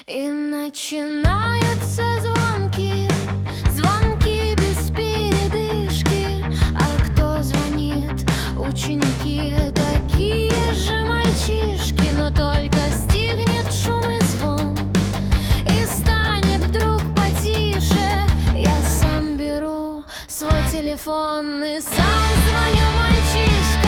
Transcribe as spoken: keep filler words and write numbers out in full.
И начинаются звонки, звонки без передышки. А кто звонит? Ученики, такие же мальчишки. Но только стихнет шум и звон, и станет вдруг потише. Я сам беру свой телефон и сам звоню мальчишке.